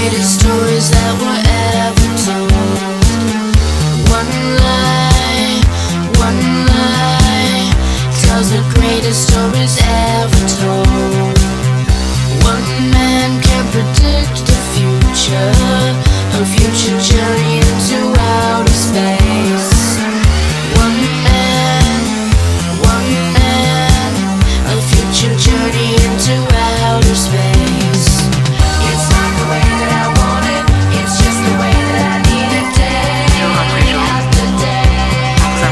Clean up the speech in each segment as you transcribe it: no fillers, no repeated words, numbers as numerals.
greatest stories that were ever told. One lie tells the greatest stories ever told. One man can predict the future, a future journey into outer space. One man, a future journey into outer space. It's not the way that I want it, it's just the way that I need it day after day.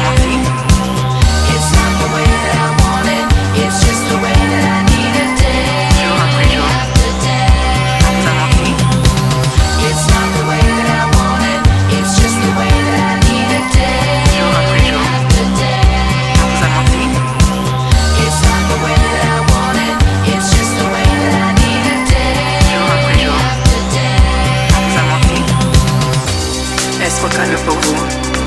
It's not the way that I want it, it's just the way that I need it day after day. It's not the way that I want it, it's just the way that I need it day after day. It's not the way that I want it, it's just the way that I need it day after day. Est-ce trop calme pour vous?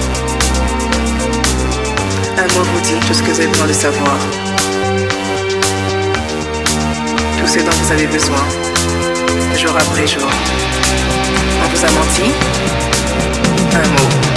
Un mot vous dit tout ce que vous avez besoin de savoir. Tout ce dont vous avez besoin, jour après jour. On vous a menti? Un mot.